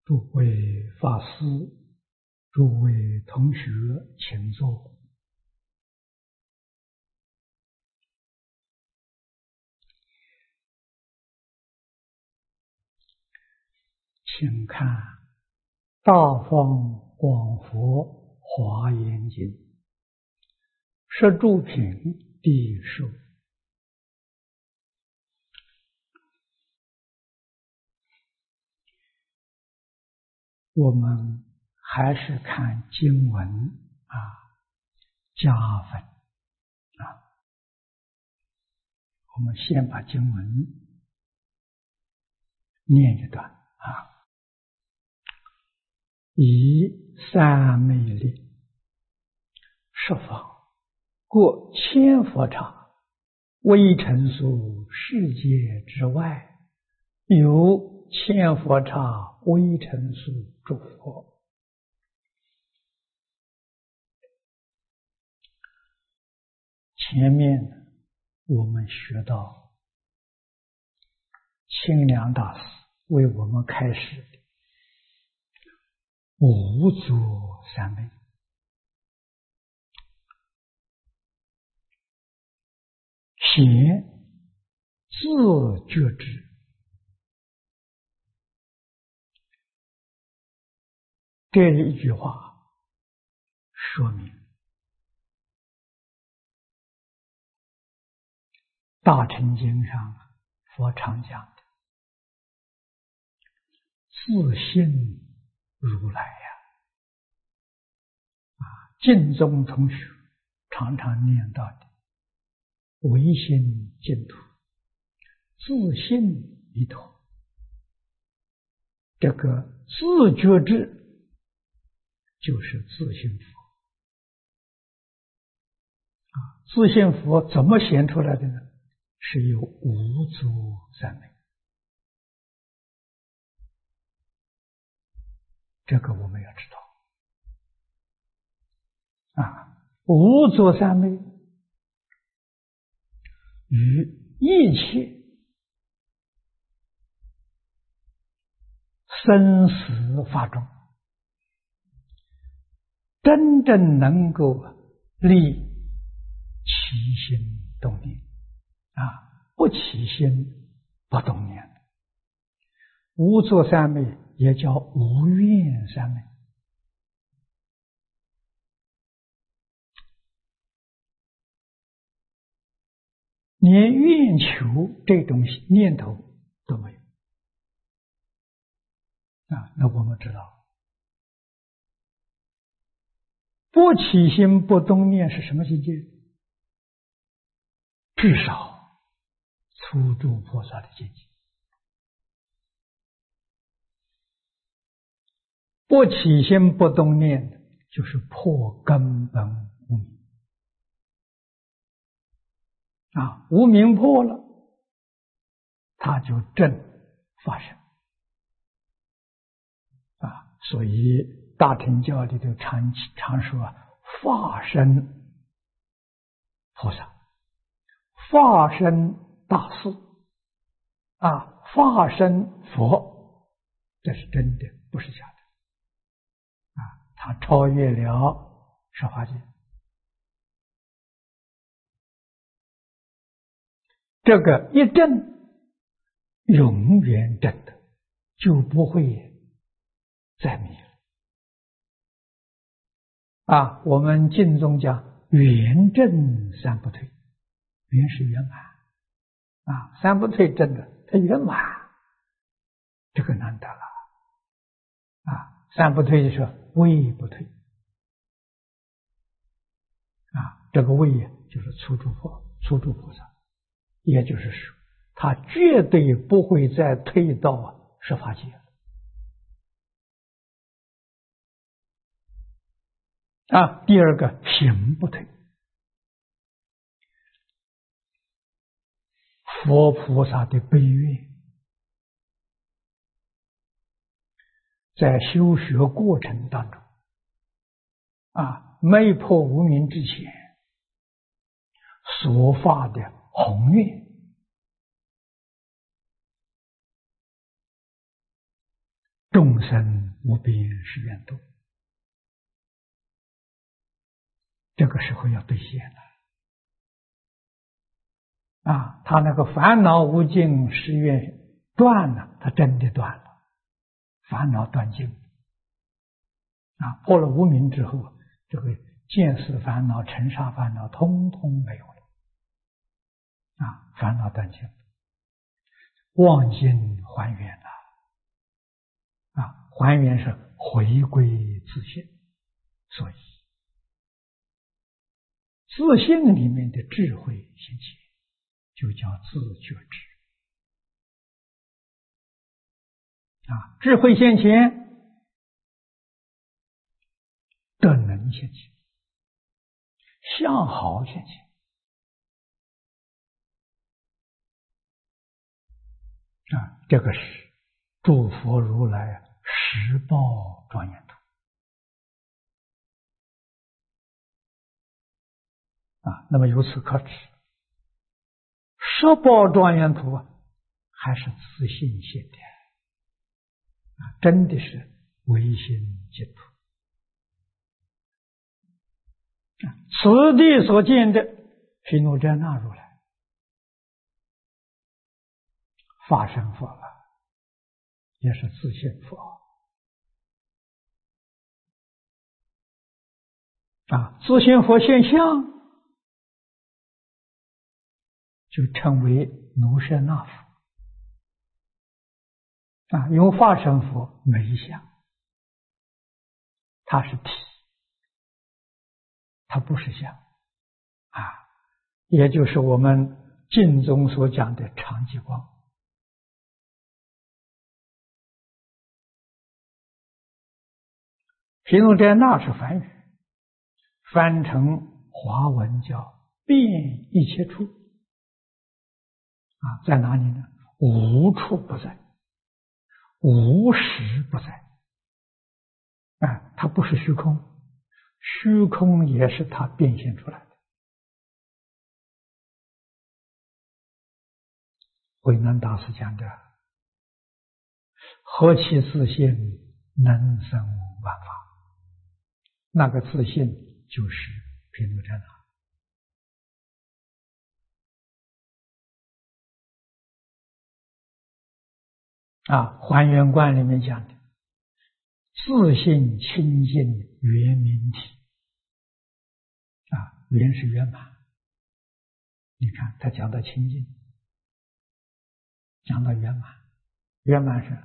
诸位法师，诸位同学，请坐。请看《大方广佛华严经》摄诸品第10。我们还是看经文加分我们先把经文念一段以三昧力十方各千佛刹，微尘数世界之外，有千佛刹微尘数诸佛。前面我们学到清凉大师为我们开示五祖三昧，显自觉知，这一句话说明大乘经上佛常讲的自性如来净宗同学常常念到的唯心净土，自性一陀，这个自觉知就是自性佛自性佛怎么显出来的呢？是由五祖三昧，这个我们要知道五祖三昧与一切生死法中真正能够立起心动念不起心不动念，无作三昧也叫无愿三昧。连愿求这种念头都没有那我们知道不起心不动念是什么境界？至少初住菩萨的境界。不起心不动念就是破根本无明无明破了，它就正发生所以大乘教里头常说化身菩萨，化身大士化身佛，这是真的，不是假的他超越了十法界。这个一证永远证的，就不会再迷了我们经中讲圆证三不退，圆是圆满三不退证的它圆满，这个难得了三不退就是位不退这个位就是初住菩萨，也就是说他绝对不会再退到十法界第二个行不退，佛菩萨的悲愿在修学过程当中没破无明之前所发的宏愿众生无边誓愿度。这个时候要兑现了啊！他那个烦恼无尽誓愿断了，他真的断了，烦恼断尽啊！破了无明之后，这个见思烦恼、尘沙烦恼通通没有了啊！烦恼断尽，妄心还原了啊！还原是回归自性，所以自性里面的智慧现前，就叫自觉智啊！智慧现前，德能现前，相好现前啊！这个是诸佛如来十报庄严图啊！那么由此可知，十报庄严图啊，还是自性现的啊！真的是唯心净土啊！此地所见的毗卢遮那如来法身佛了，也是自性佛啊！自性佛现象就称为奴舍那佛啊！因为法身佛没相，它是体，它不是相啊！也就是我们净宗所讲的常寂光。毗卢遮那是梵语，翻成华文叫遍一切处啊，在哪里呢？无处不在，无时不在啊！它不是虚空，虚空也是它变现出来的。慧能大师讲的何其自性，能生万法，那个自性就是毗卢遮那啊！还原观里面讲的自性清净圆明体啊，圆是圆满。你看他讲到清净，讲到圆满，圆满是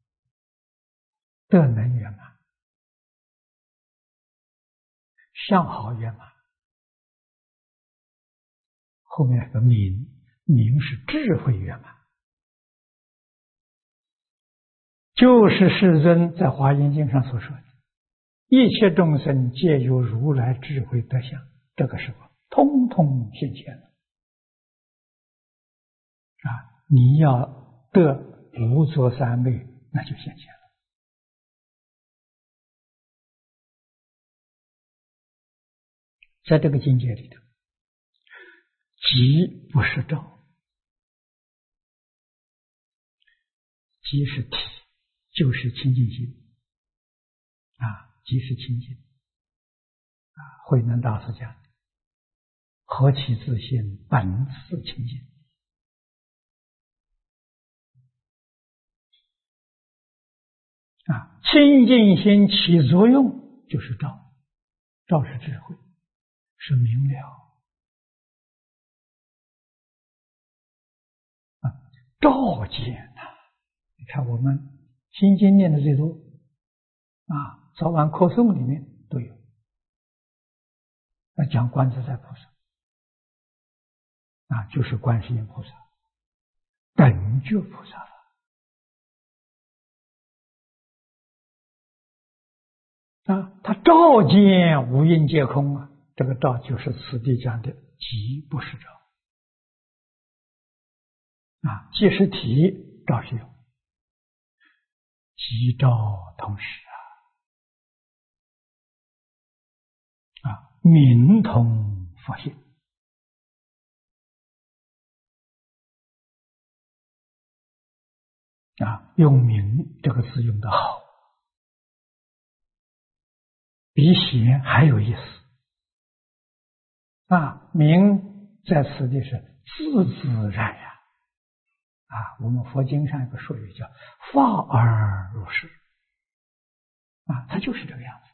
德能圆满，相好圆满，后面那个明，明是智慧圆满。就是世尊在华严经上所说的一切众生皆有如来智慧德相，这个时候通通现前了啊！你要得无着三昧，那就现前了。在这个境界里头，即不是照，即是体，就是清净心啊，即是清净啊。慧能大师讲的何其自性，本自清净啊！清净心起作用就是照，照是智慧，是明了啊！照见呐！你看我们心经念的最多啊，早晚课诵里面都有。那讲观自在菩萨啊，就是观世音菩萨，等觉菩萨了啊，他照见五蕴皆空啊，这个照就是此地讲的即不是照啊，即是体，照是有，即照同时啊，明通佛性啊，用明这个字用得好比显还有意思啊！明在此地是自自然然啊！我们佛经上有个术语叫法而如是啊，它就是这个样子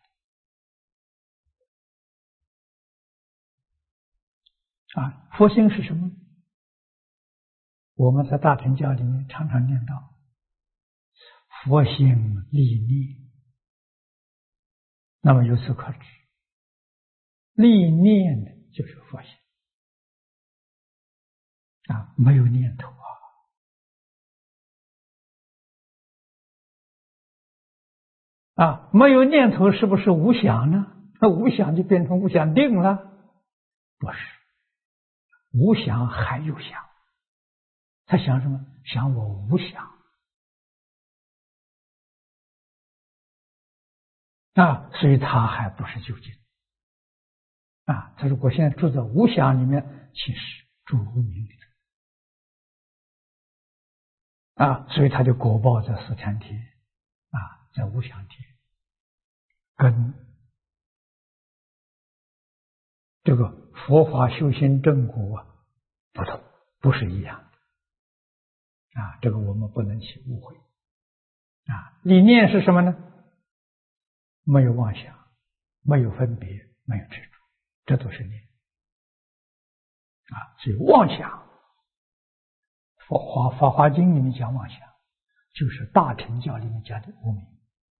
啊！佛心是什么？我们在大乘教里面常常念到佛心立念，那么由此可知，立念的就是佛心啊，没有念头啊，没有念头是不是无想呢？那无想就变成无想定了？不是，无想还有想，他想什么？想我无想啊，所以他还不是究竟啊。他如果现在住在无想里面，其实住无明里头啊，所以他就果报在四禅天啊，在无想天，跟这个佛法修行正果不同，不是一样的啊。这个我们不能去误会啊。理念是什么呢？没有妄想，没有分别，没有执着，这都是念啊。所以妄想，法华经里面讲妄想，就是大乘教里面讲的无明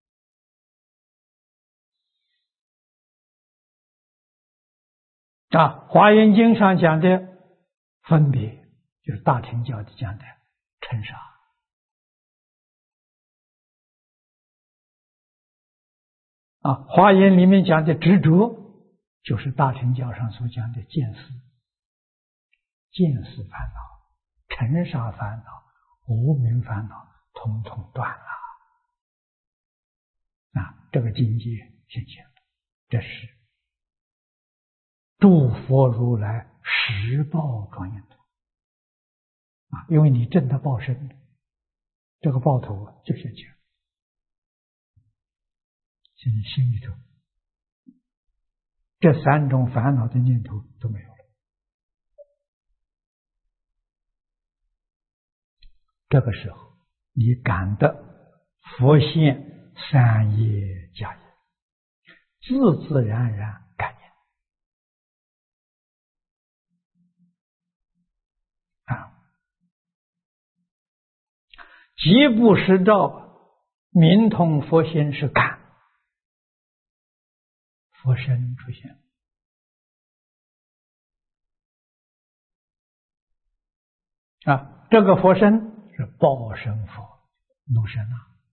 啊。华严经上讲的分别，就是大乘教里讲的尘沙啊。华严里面讲的执着，就是大乘教上所讲的见思烦恼、尘沙烦恼、无明烦恼，统统断了啊！这个境界现前，这是诸佛如来实报庄严土啊！因为你证得报身，这个报土就现前，现在心里头这三种烦恼的念头都没有了。这个时候，你感得佛现三业家业，自自然然感应啊，即不实照，明通佛心是感，佛身出现啊，这个佛身是报身佛，怒身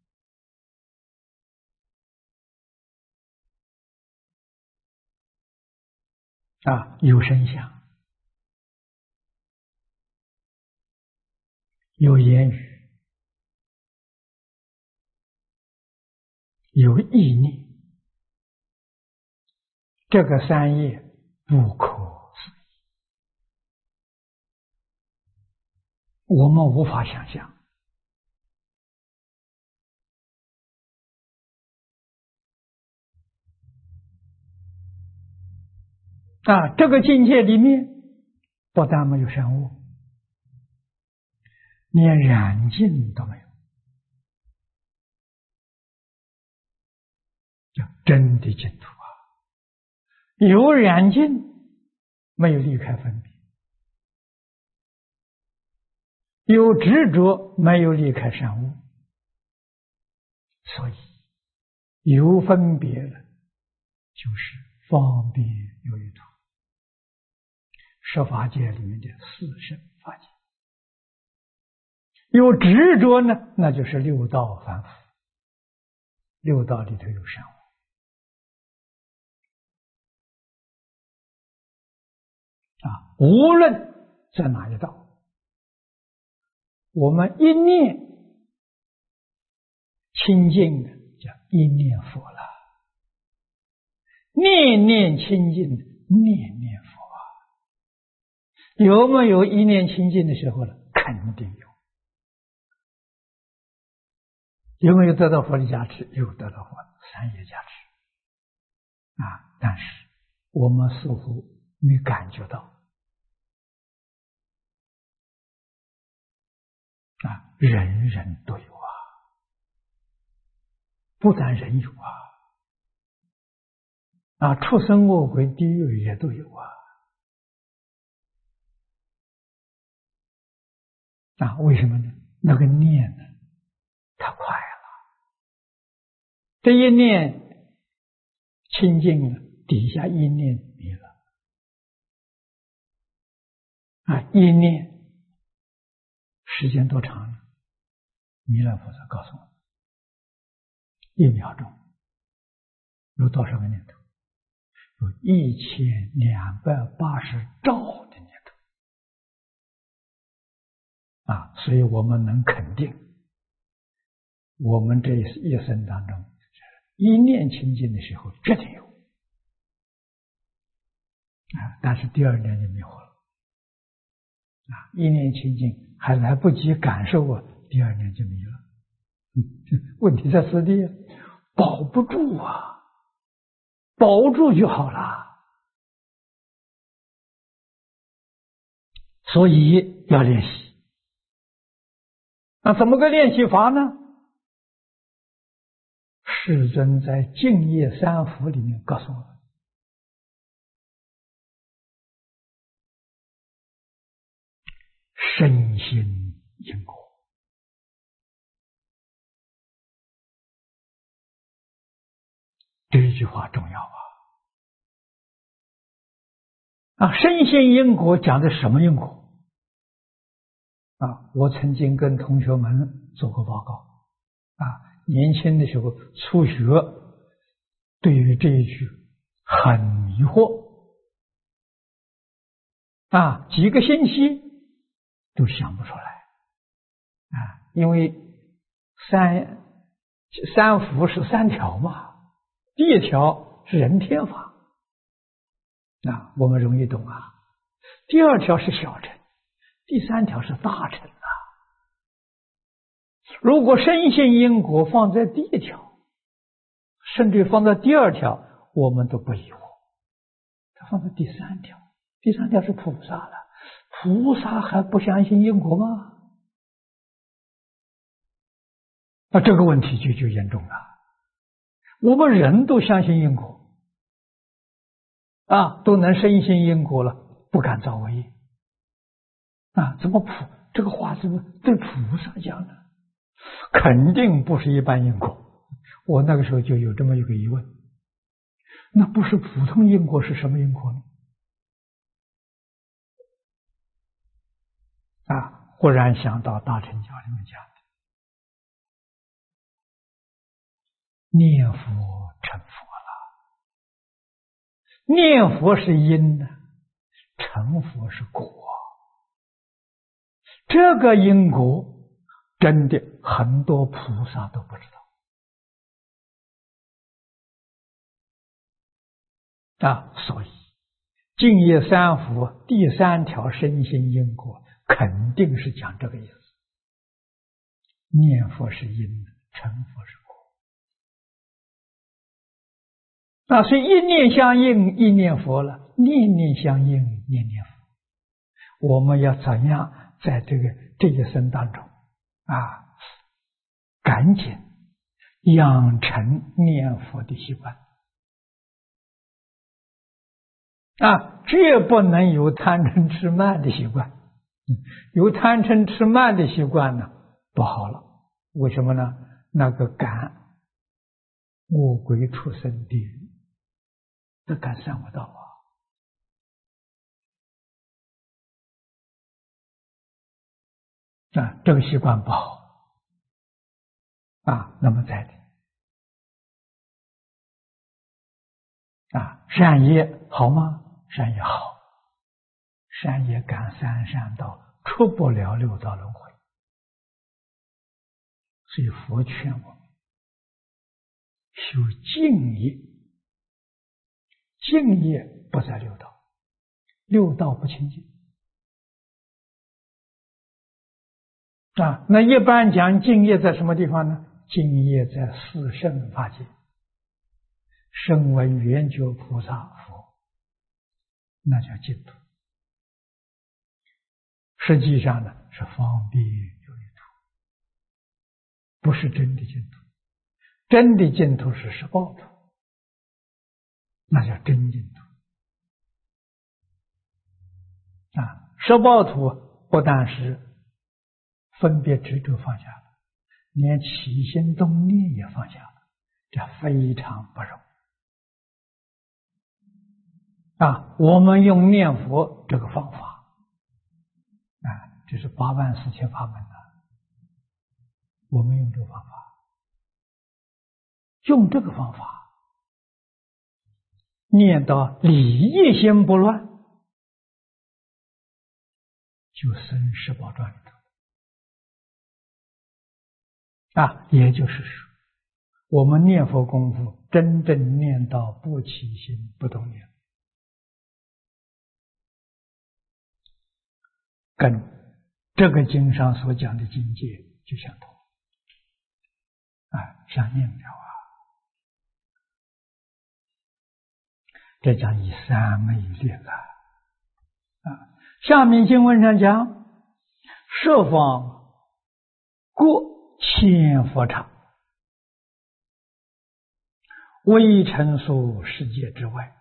啊，有声相，有言语，有意念，这个三业不可思议，我们无法想象啊！这个境界里面，不但没有善恶，连染净都没有，真的净土啊！有染净，没有离开分别；有执着，没有离开善恶。所以有分别了，就是方便有余土。十法界里面的四圣法界，有执着呢，那就是六道凡夫。六道里头有善恶啊，无论在哪一道，我们一念清净的叫一念佛了，念念清净的念念佛啊。有没有一念清净的时候呢？肯定有。有没有得到佛的加持？有得到佛三业加持但是我们似乎没感觉到人人都有不但人有畜生恶鬼地狱也都有为什么呢？那个念呢太快了，这一念清净了，底下一念没了一念时间多长呢？弥勒菩萨告诉我，1秒钟有多少个念头？有1280兆的念头所以我们能肯定，我们这一生当中，一念清净的时候绝对有但是第二念就没有了一念清净还来不及感受第二年就没了。问题在此地，保不住保住就好了。所以要练习。怎么个练习法呢？世尊在《净业三福》里面告诉我们，身心因果。这一句话重要身心因果讲的什么因果我曾经跟同学们做过报告年轻的时候初学，对于这一句很迷惑几个星期都想不出来因为三福是3条嘛，第一条是人天法我们容易懂第二条是小乘，第3条是大乘如果身心因果放在第一条，甚至放在第2条，我们都不疑惑。它放在第3条，第3条是菩萨了，菩萨还不相信因果吗？这个问题就严重了。我们人都相信因果都能深信因果了，不敢造恶业怎么这个话怎么对菩萨讲呢？肯定不是一般因果。我那个时候就有这么一个疑问，那不是普通因果是什么因果呢？忽然想到大乘教里面讲的念佛成佛了，念佛是因成佛是果这个因果真的很多菩萨都不知道所以净业三福第3条身心因果肯定是讲这个意思，念佛是因，成佛是果所以一念相应一念佛了，念念相应念念佛。我们要怎样在这一生当中赶紧养成念佛的习惯绝不能有贪嗔痴慢的习惯。有贪嗔痴慢的习惯呢，不好了。为什么呢？那个感恶鬼畜生地狱，这感上不到这个习惯不好那么再善业好吗？善业好，善业感三善道，出不了6道轮回。所以佛劝我们修净业，净业不在6道，6道不清净那一般讲净业在什么地方呢？净业在四圣法界。 声闻缘觉菩萨佛，那叫净土。实际上呢，是方便有余土，不是真的净土。真的净土是十报土，那叫真净土。十报土不但是分别执着放下了，连起心动念也放下了，这非常不容易。我们用念佛这个方法，这是84000法门的，我们用这个方法，用这个方法念到理业心不乱，就生十宝庄里头。也就是说，我们念佛功夫真正念到不起心不动念，跟这个经上所讲的境界就相同，相应了这讲以三昧力了。下面经文上讲，设方过千佛刹，微尘数世界之外。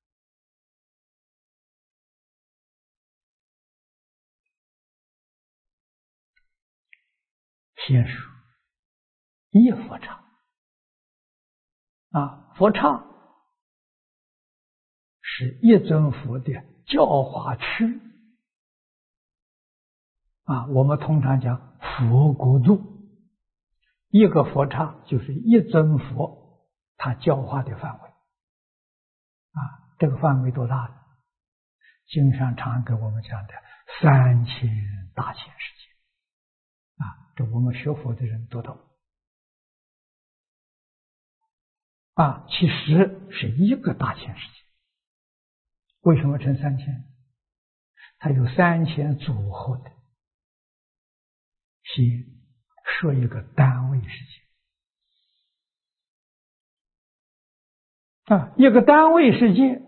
先说一佛刹，佛刹是一尊佛的教化区。我们通常讲佛国度，一个佛刹就是一尊佛他教化的范围。这个范围多大呢？经上常给我们讲的3000大千世界。这我们学佛的人都懂。其实是一个大千世界。为什么成3000？它有3000组合的。先说一个单位世界。一个单位世界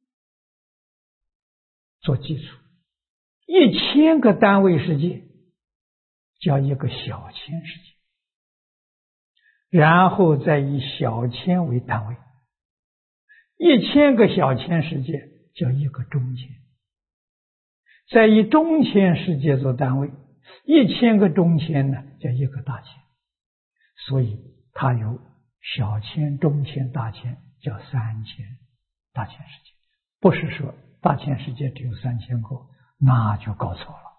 做基础，1000个单位世界叫一个小千世界，然后再以小千为单位，1000个小千世界叫一个中千，再以中千世界做单位，1000个中千呢叫一个大千，所以它有小千、中千、大千，叫3000大千世界。不是说大千世界只有3000个，那就搞错了。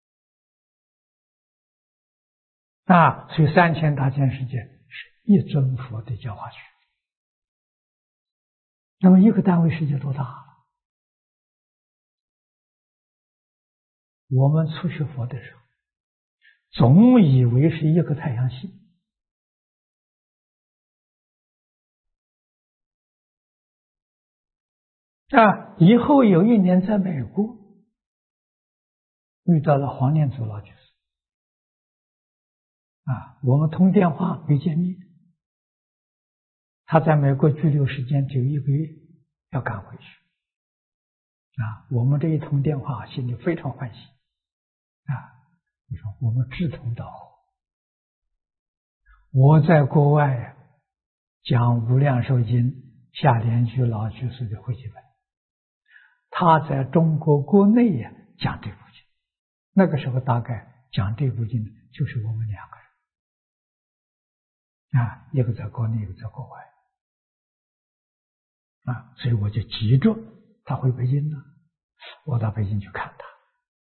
所以3000大千世界是一尊佛的教化区。那么一个单位世界多大了？我们初学佛的时候，总以为是一个太阳系。以后有一年在美国遇到了黄念祖老居士。我们通电话没见面，他在美国居留时间只有1个月，要赶回去。我们这一通电话，心里非常欢喜。你说我们志同道合。我在国外讲《无量寿经》下莲居老居士的汇集本，他在中国国内讲这部经。那个时候大概讲这部经就是我们2个人。一个在国内，一个在国外。所以我就急着他回北京了，我到北京去看他。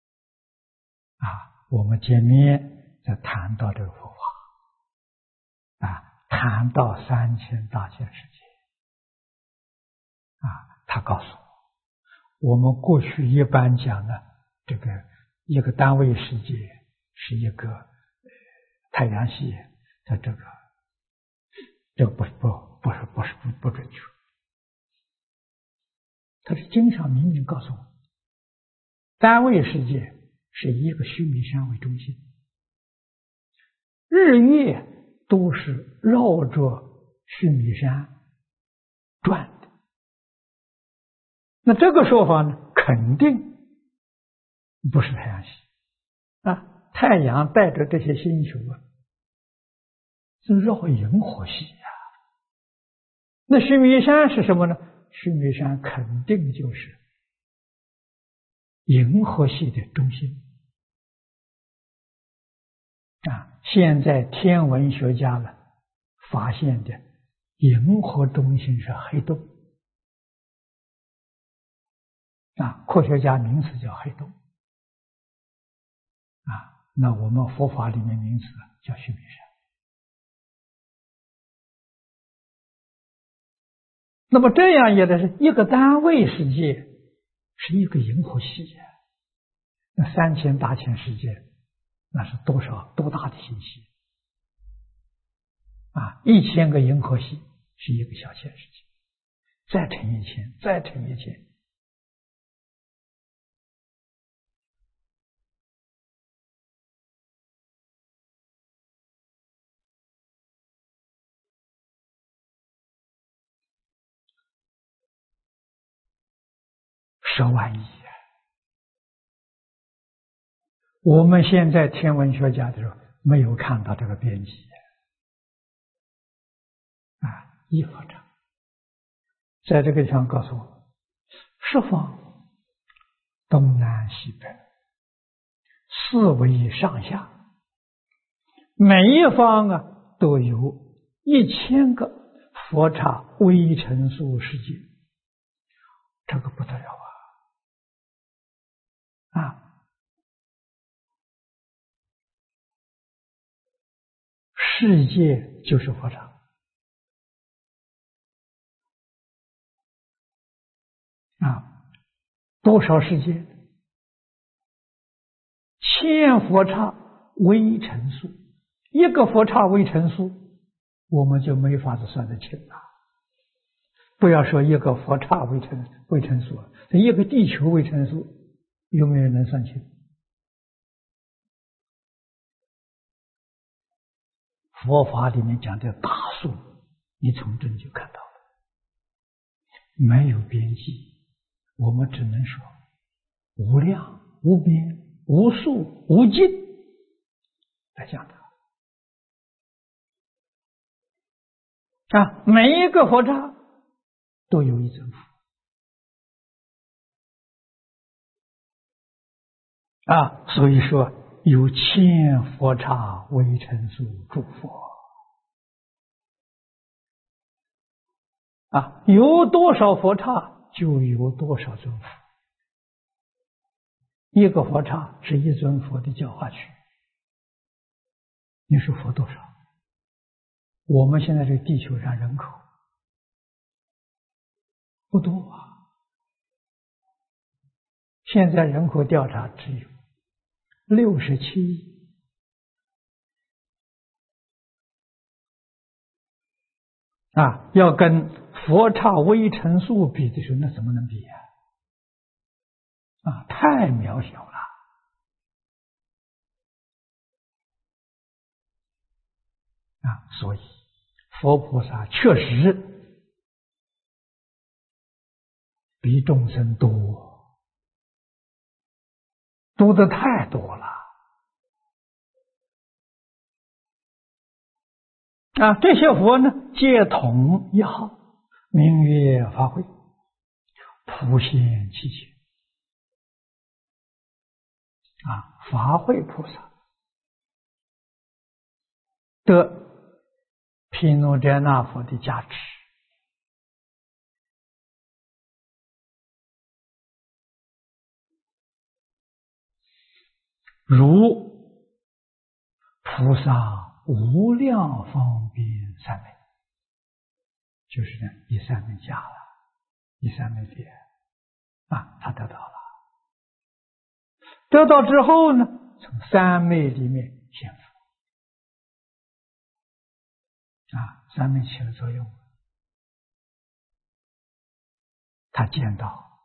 我们见面再谈到这个佛法，谈到3000大千世界。他告诉我，我们过去一般讲的这个一个单位世界是一个太阳系的这个不准确。他是经常明明告诉我，单位世界是以一个须弥山为中心，日月都是绕着须弥山转的。那这个说法呢，肯定不是太阳系啊，太阳带着这些星球啊，是绕银河系呀。那须弥山是什么呢？须弥山肯定就是银河系的中心啊。现在天文学家呢发现的银河中心是黑洞啊，科学家名词叫黑洞啊，那我们佛法里面名词叫须弥山。那么这样也的是一个单位世界是一个银河系呀，那3000、8000世界，那是多大的星系啊！1000个银河系是一个小千世界，再乘1000，再乘1000。10万亿啊！我们现在天文学家的时候没有看到这个边际啊，一佛场在这个地方告诉我们，十方东南西北四维上下，每一方啊都有1000个佛刹微尘数世界，这个不得了啊！世界就是佛刹啊，多少世界？1000佛刹微尘数，一个佛刹微尘数，我们就没法子算得清了。不要说一个佛刹微尘数，一个地球微尘数，有没有人能算清？佛法里面讲的大数，你从这就看到了，没有边际，我们只能说无量、无边、无数、无尽来讲的啊！每一个佛刹都有一尊佛啊，所以说有1000佛刹微尘数诸佛啊，有多少佛刹就有多少尊佛，一个佛刹是一尊佛的教化区。你说佛多少？我们现在这个地球上人口不多啊，现在人口调查只有67亿啊，要跟佛刹微尘数比的时候，那怎么能比啊，太渺小了啊！所以佛菩萨确实比众生多的太多了啊！这些佛呢，皆统一号，名曰法会，普现其前啊！法会菩萨得毗卢遮那佛的加持，如菩萨无量方便三昧，就是呢第三昧加了，第三昧别啊，他得到了。得到之后呢，从三昧里面显佛啊，三昧起了作用，他见到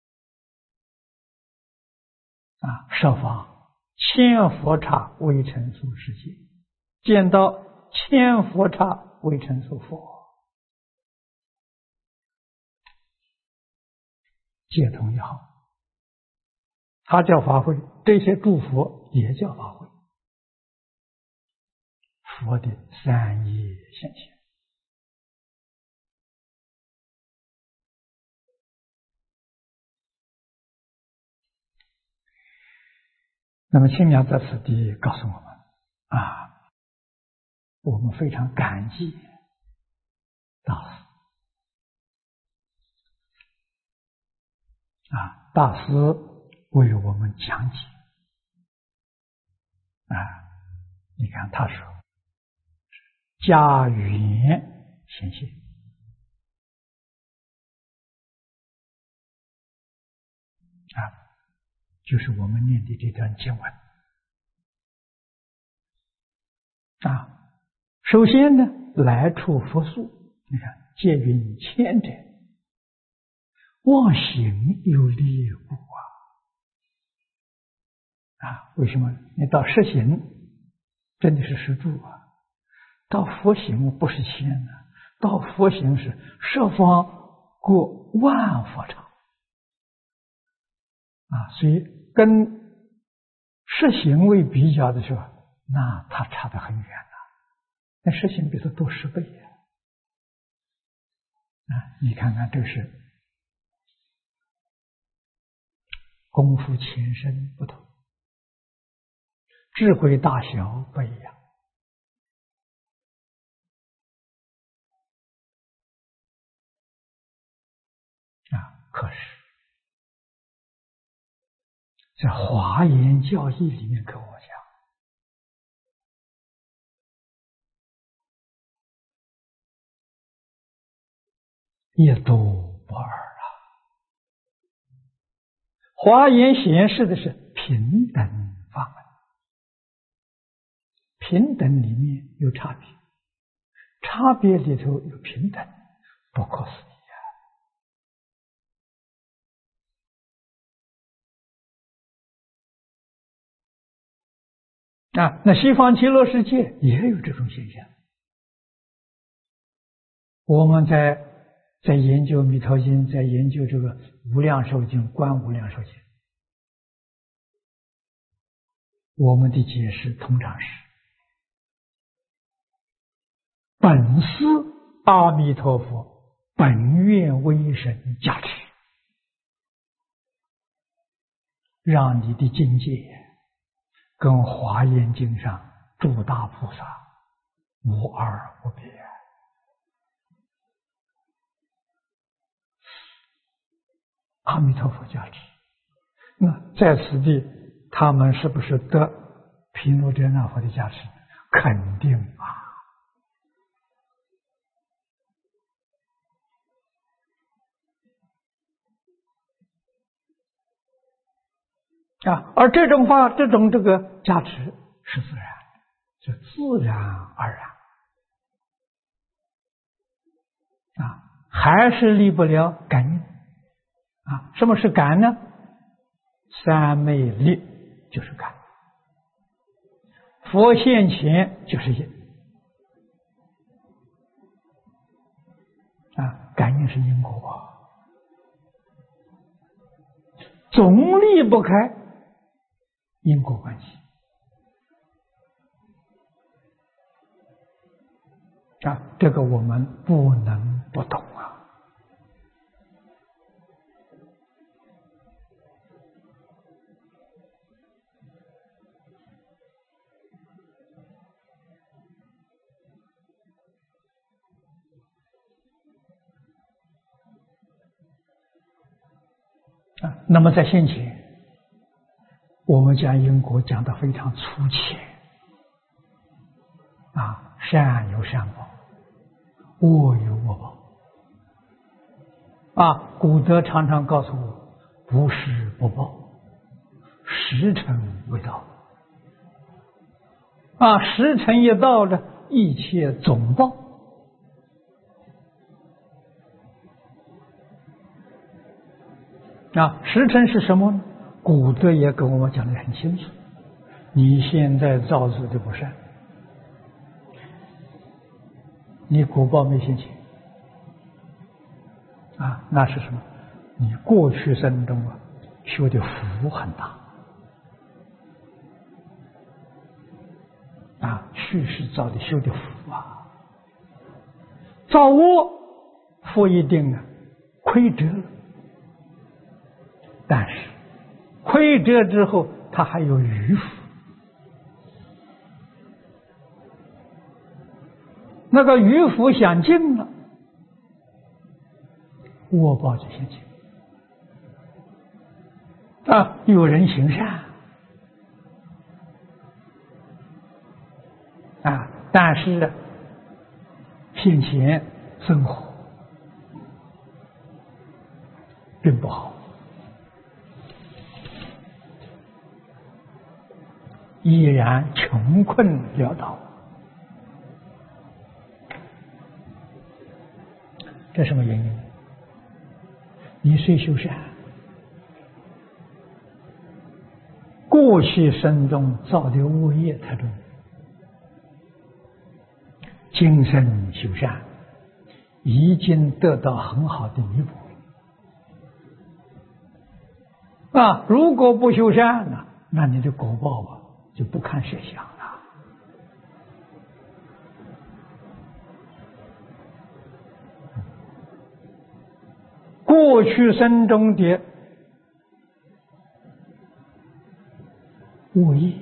啊十方1000佛刹微尘数世界，见到1000佛刹微尘数佛皆同一号，它叫法会，这些诸佛也叫法会，佛的三业现前。那么清凉在此地告诉我们我们非常感激大师大师为我们讲解你看他说家园显现就是我们念的这段经文首先呢，来处佛宿，你看借云千者，妄行有力故为什么？你到实行真的是实住到佛行不是仙到佛行是十方过万佛场所以跟实行为比较的时候，那它差得很远那实行比它多10倍你看看这是功夫前身不同，智慧大小不一样可是在华严教义里面跟我讲也都不二华严显示的是平等法门，平等里面有差别，差别里头有平等，不可思议那西方极乐世界也有这种现象。我们在研究弥陀经，在研究这个无量寿经、观无量寿经，我们的解释通常是本师阿弥陀佛本愿威神加持，让你的境界跟华严经上诸大菩萨无二无别阿弥陀佛加持。那在此地他们是不是得毗卢遮那佛的加持？肯定而这种这个加持是自然的，是自然而然还是离不了感应什么是感呢？三昧力就是感，佛现前就是因感应是因果总离不开因果关系这个我们不能不懂那么在先前我们讲因果讲得非常粗浅善有善报，恶有恶报古德常常告诉我，不是不报，时辰未到时辰一到了，一切总报时辰是什么呢？古德也跟我们讲得很清楚，你现在造作的不善，你果报没现前那是什么？ 你过去生中修的福很大去世造的修的福造恶福一定亏折了，但是亏折之后他还有余福，那个余福享尽了，恶报就现前有人行善但是现前生活并不好，依然穷困潦倒，这什么原因？你虽修善，过去生中造的恶业太重，今生修善已经得到很好的弥补如果不修善呢，那你的果报就不堪设想了。过去生中的恶业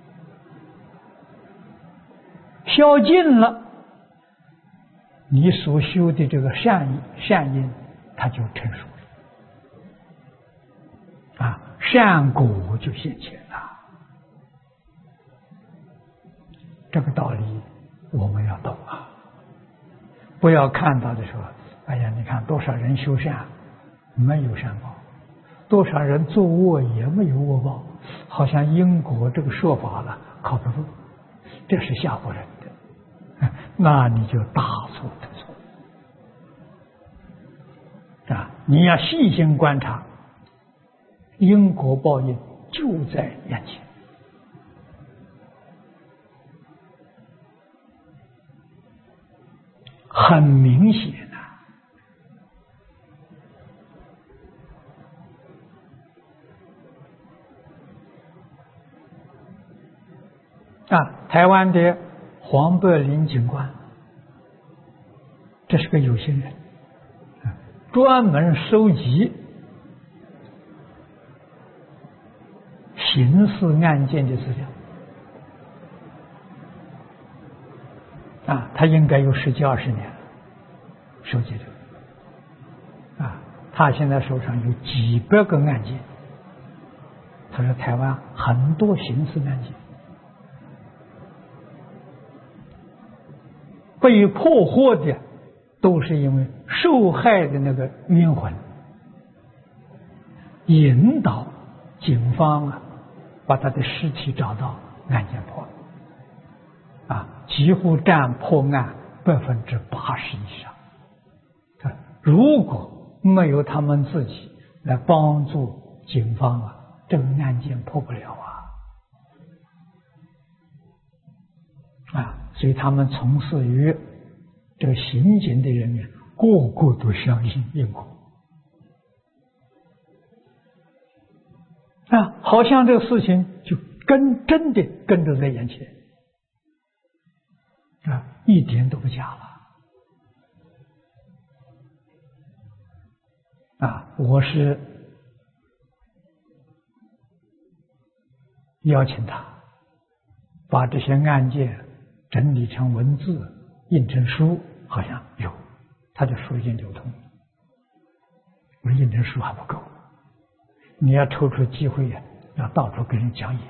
消尽了，你所修的这个善因它就成熟了善果就现前了。这个道理我们要懂不要看到的时候，哎呀，你看多少人修善没有善报，多少人做恶也没有恶报，好像因果这个说法靠不住，这是吓唬人的，那你就大错特错你要细心观察，因果报应就在眼前，很明显台湾的黄柏林警官，这是个有心人，专门收集刑事案件的资料他应该有10几20年了收集的他现在手上有几百个案件，他说台湾很多刑事案件被破获的都是因为受害的那个冤魂引导警方把他的尸体找到，案件破了几乎占破案80%以上。如果没有他们自己来帮助警方这个案件破不了所以他们从事于这个刑警的人员个个都相信因果好像这个事情就真的跟着在眼前一点都不假了我是邀请他把这些案件整理成文字印成书，好像有他的书已经流通，我印成书还不够，你要抽出机会要到处跟人讲演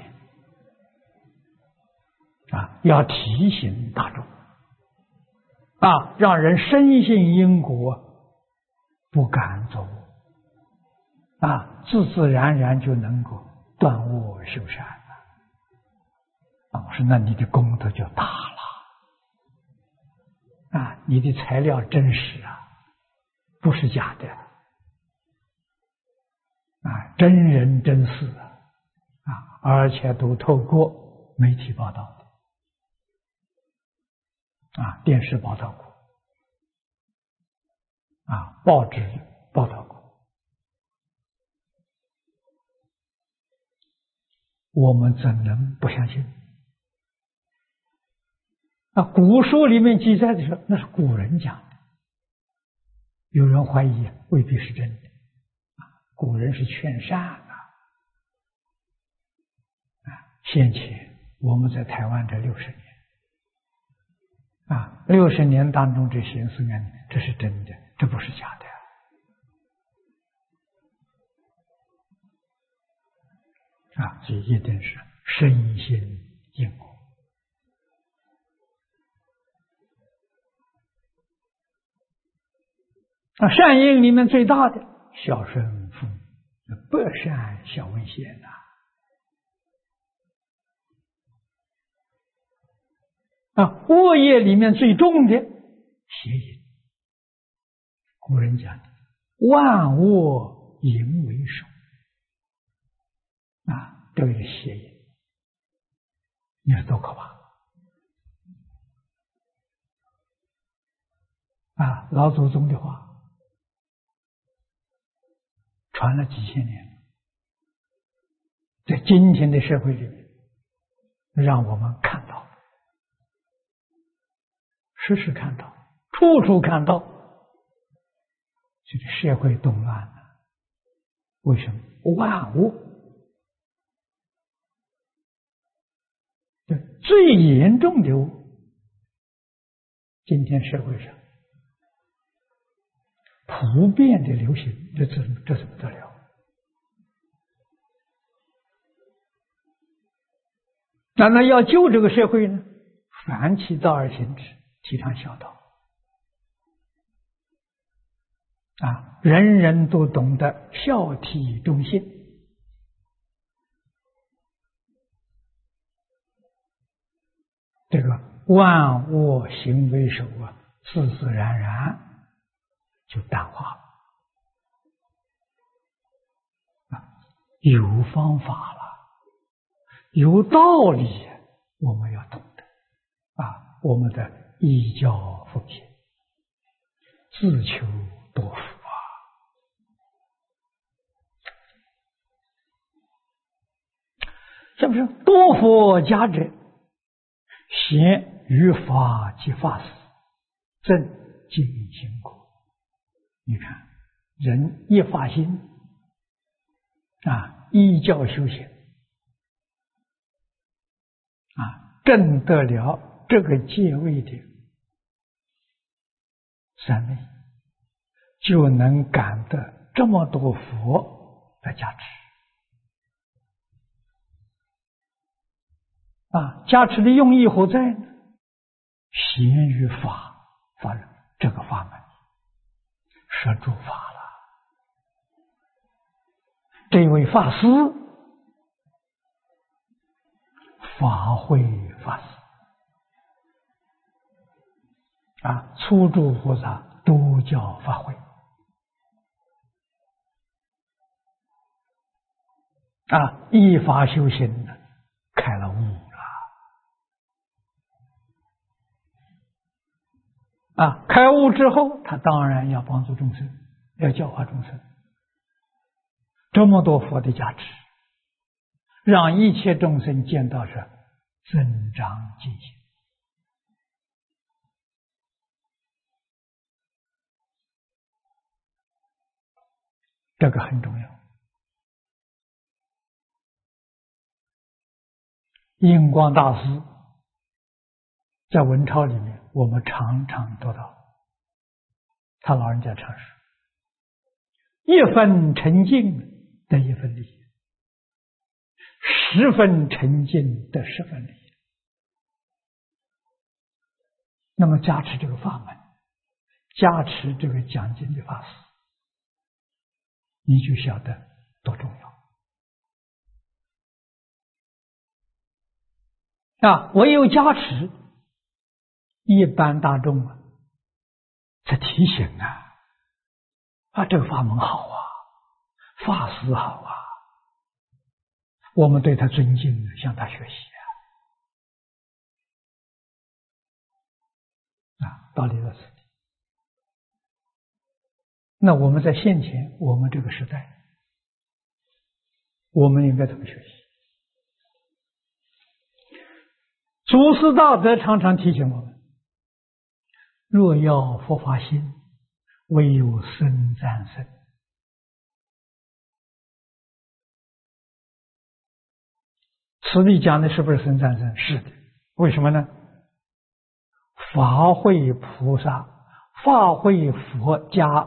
要提醒大众让人深信因果，不敢走自自然然就能够断恶修善我说那你的功德就大了你的材料真实不是假的真人真事而且都透过媒体报道的电视报道过报纸报道过我们怎能不相信？古书里面记载的时候，那是古人讲的，有人怀疑未必是真的。古人是劝善先前我们在台湾这60年，60年当中这闲思案念，这是真的，这不是假的。所以一定是身心因果。善因里面最大的孝顺父母，百善孝为先恶业里面最重的邪淫，古人讲的万恶淫为首这个是邪淫，你说多可怕老祖宗的话传了几千年，在今天的社会里面让我们看到，时时看到，处处看到，这个社会动乱了。为什么？万恶，最严重的恶，今天社会上普遍的流行，这怎么得了？那要救这个社会呢？凡其道而行之，提倡孝道人人都懂得孝悌忠信，这个万恶行为首自自然然就淡化了有方法了，有道理，我们要懂得我们的依教奉行，自求多福是不是？多福家者，贤于法及法师，正尽心苦。你看，人一发心依教修行证得了这个戒位的三昧，就能感得这么多佛的加持加持的用意何在呢？贤于法人这个法门摄诸法了。这位法师法会法师初住菩萨都叫法会依法修行的开了悟了开悟之后，他当然要帮助众生，要教化众生。这么多佛的加持，让一切众生见到是增长进行。这个很重要。印光大师在文钞里面，我们常常读到他老人家常说：一分沉静得一分利益，10分沉静得10分利益。那么加持这个法门，加持这个讲经的法师，你就晓得多重要唯有加持，一般大众才提醒这个法门好法师好我们对他尊敬，向他学习道理如此。那我们在现前，我们这个时代，我们应该怎么学习？ 祖师大德常常提醒我们：若要佛法心，唯有僧赞僧。此地讲的是不是僧赞僧？是的。为什么呢？法会菩萨、法会佛加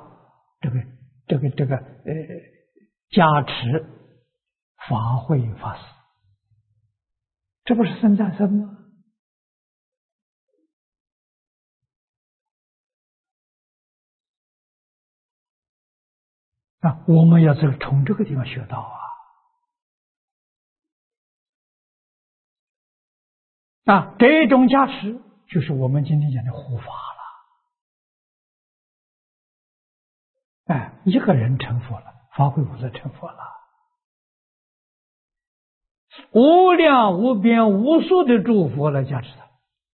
加持法会法师，这不是僧赞僧吗？我们要从这个地方学到这种加持就是我们今天讲的护法了。一个人成佛了，法会菩萨成佛了，无量无边无数的诸佛来加持他。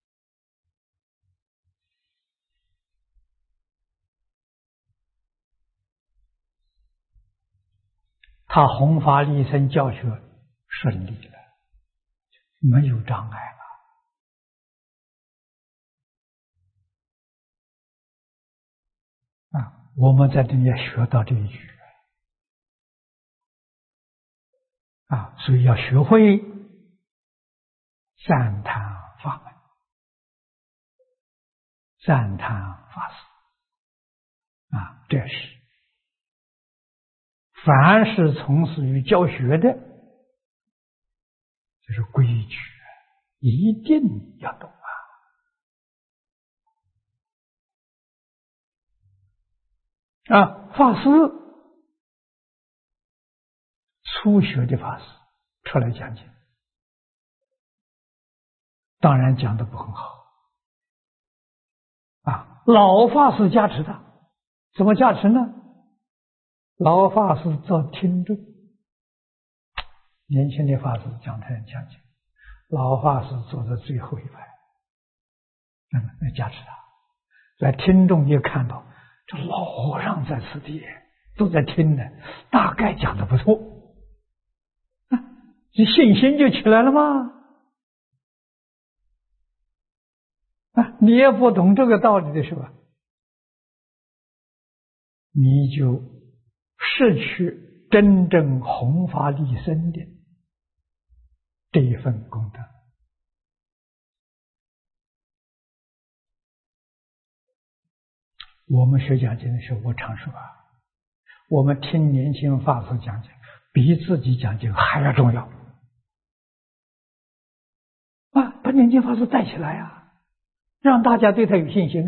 他弘法利生教学顺利了，没有障碍了。我们在这里要学到这一句所以要学会赞叹法门，赞叹法师这是凡是从事于教学的，就是规矩一定要懂法师，初学的法师出来讲经，当然讲得不很好老法师加持他，怎么加持呢？老法师做听众，年轻的法师讲台上讲经，老法师坐在最后一排，来加持他。在听众也看到这老和尚在此地都在听呢，大概讲得不错，这信心就起来了吗？你也不懂这个道理的是吧？你就失去真正弘法利生的这一份功德。我们学讲经的时候，我常说我们听年轻法师讲经，比自己讲经还要重要把年轻法师带起来让大家对他有信心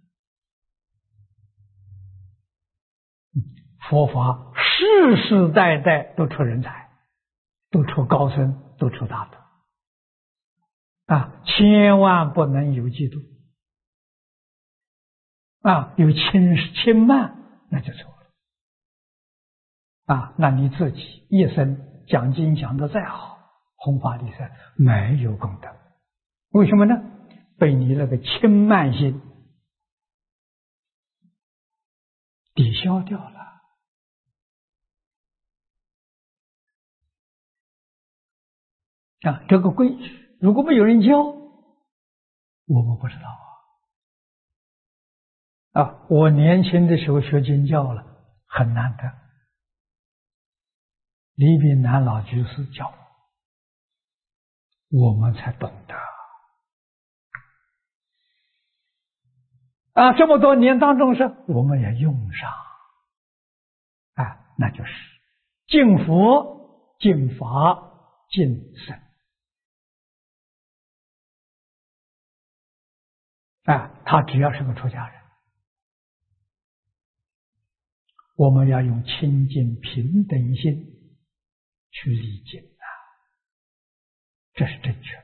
佛法世世代代都出人才，都出高僧，都出大德千万不能有嫉妒有轻慢，那就错了那你自己一生讲经讲得再好，弘法利生没有功德，为什么呢？被你那个轻慢心抵消掉了这个规矩如果没有人教，我们不知道我年轻的时候学经教了，很难得，李炳南老居士教我们才懂得这么多年当中是我们也用上那就是敬佛、敬法、敬僧他只要是个出家人，我们要用清净平等心去理解这是正确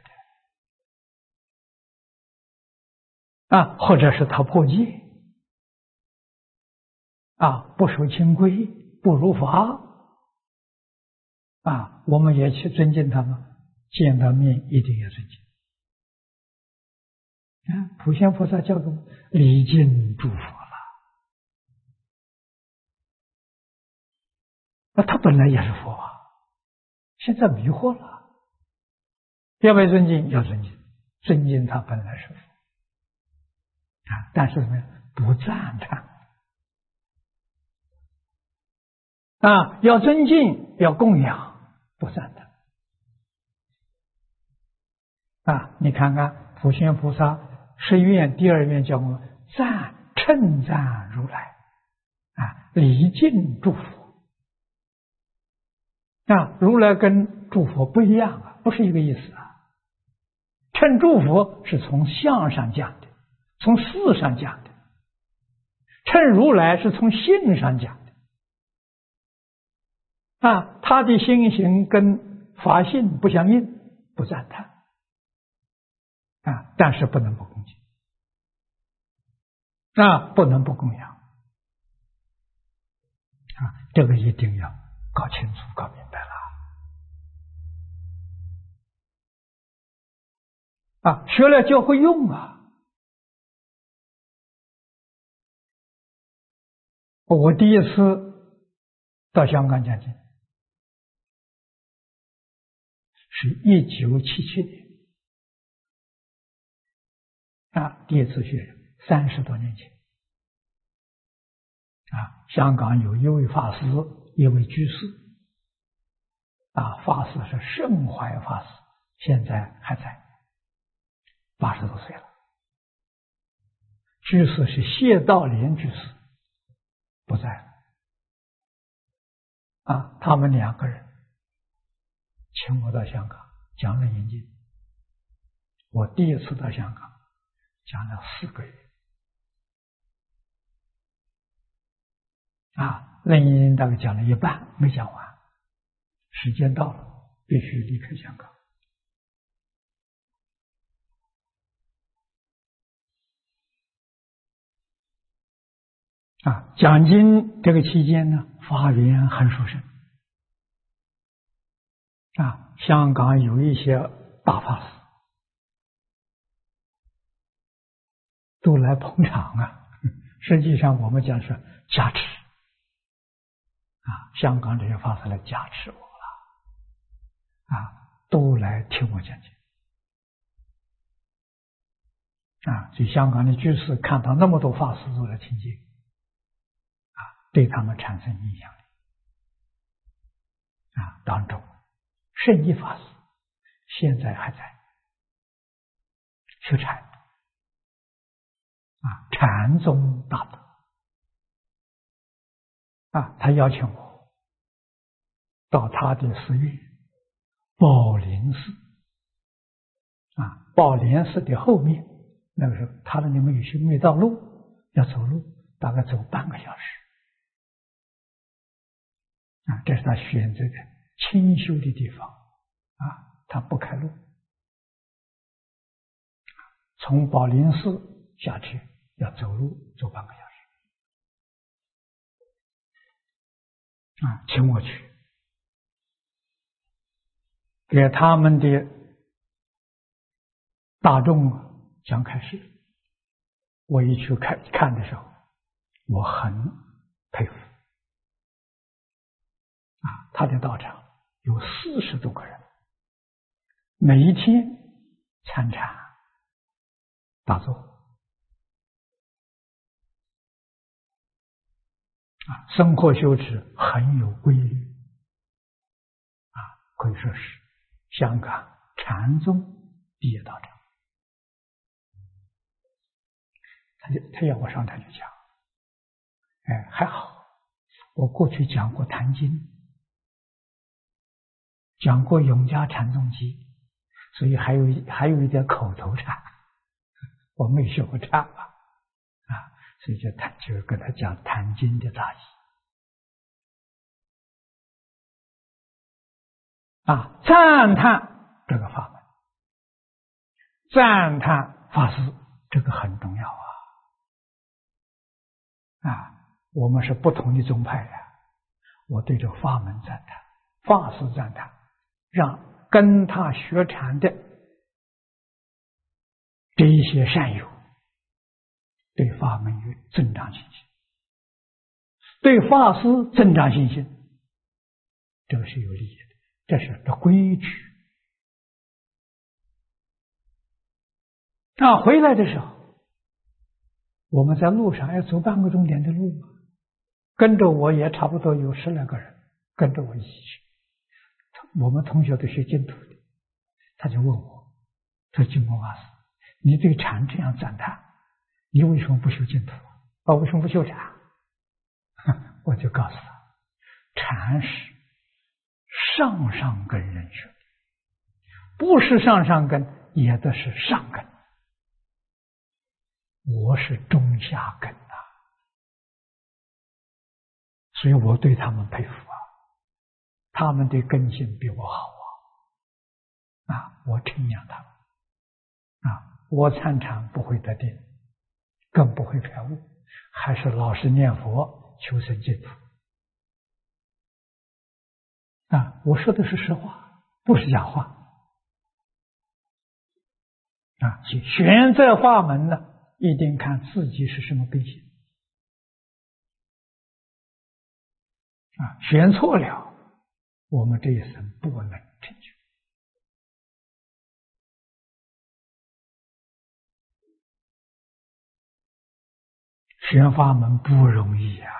的或者是他破戒不守清规，不如法我们也去尊敬他们，见到面一定要尊敬普贤菩萨教给我们礼敬诸佛了他本来也是佛现在迷惑了，要不要尊敬？要尊敬。 尊敬他本来是佛但是怎么样？不赞叹要尊敬，要供养，不赞叹你看看普贤菩萨十愿第二愿叫我们称赞如来礼敬诸佛如来跟诸佛不一样不是一个意思称诸佛是从相上讲的，从事上讲的；称如来是从性上讲的他的心行跟法性不相应，不赞叹但是不能不恭敬不能不供养这个一定要搞清楚搞明白了学了就会用我第一次到香港讲经是1977年第一次学30多年前香港有一位法师，一位居士法师是盛怀法师，现在还在80多岁了。居士是谢道莲居士，不在了他们2个人请我到香港讲楞严经，我第一次到香港讲了4个月楞严经大概讲了一半没讲完，时间到了必须离开香港讲经这个期间呢，法缘很殊胜香港有一些大法师都来捧场实际上我们讲是加持香港这些法师来加持我了都来听我讲经所以香港的居士看到那么多法师都来听经对他们产生影响力当中圣一法师现在还在学禅禅宗大德他邀请我到他的寺院宝林寺宝莲寺的后面，那个时候他那里面有些没道路，要走路大概走半个小时这是他选择的清修的地方他不开路，从宝林寺下去要走路走半个小时请我去给他们的大众讲开示。我一去看的时候，我很佩服他的道场有40多个人，每一天参禅打坐生活修持很有规律可以说是香港禅宗第一道场。他要我上台去讲还好我过去讲过《坛经》，讲过《永嘉禅宗记》，所以还有一点口头禅，我没学过禅所以就跟他讲《坛经》的大意赞叹这个法门，赞叹法师，这个很重要我们是不同的宗派我对这个法门赞叹，法师赞叹，让跟他学禅的这一些善友对法门有增长信心，对法师增长信心，这个是有利益的，这是规矩回来的时候，我们在路上要走半个钟点的路嘛，跟着我也差不多有10来个人跟着我一起去。我们同学都学净土的，他就问我，说金光法师，你对禅这样赞叹，你为什么不修净土啊？为什么不修禅？我就告诉他，禅是上上根人学，不是上上根也得是上根，我是中下根啊，所以我对他们佩服啊，他们的根性比我好啊，我称扬他们啊，我参禅不会得定，更不会开悟，还是老实念佛求生净土啊！我说的是实话，不是假话啊！选择法门呢，一定看自己是什么根性啊！选错了，我们这一生不能成就。选法门不容易啊！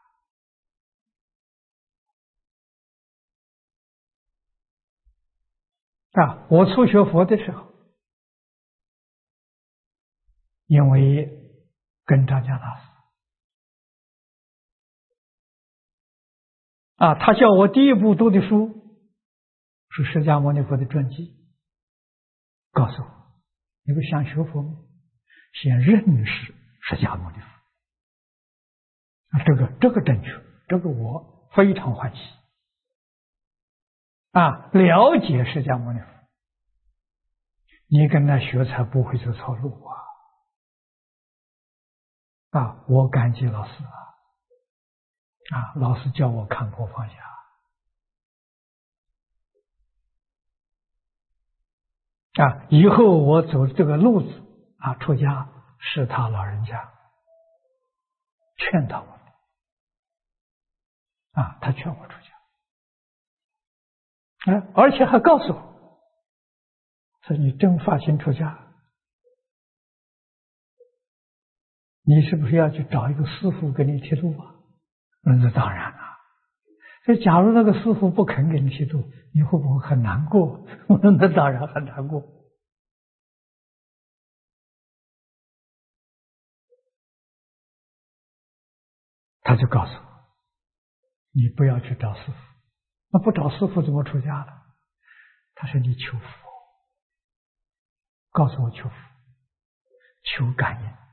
我初学佛的时候，因为跟张家大师他叫我第一部读的书是释迦牟尼佛的传记，告诉我，你不想学佛吗？先认识释迦牟尼佛。这个正确，这个我非常欢喜了解释迦牟尼佛，你跟他学才不会走错路我感激老师老师教我看破放下以后我走这个路子出家是他老人家劝导我他劝我出家而且还告诉我说，你真发心出家，你是不是要去找一个师父给你剃度那当然了。所以假如那个师父不肯给你剃度，你会不会很难过？那当然很难过。他就告诉我，你不要去找师父。那不找师父怎么出家了？他说你求佛，告诉我求佛，求感应。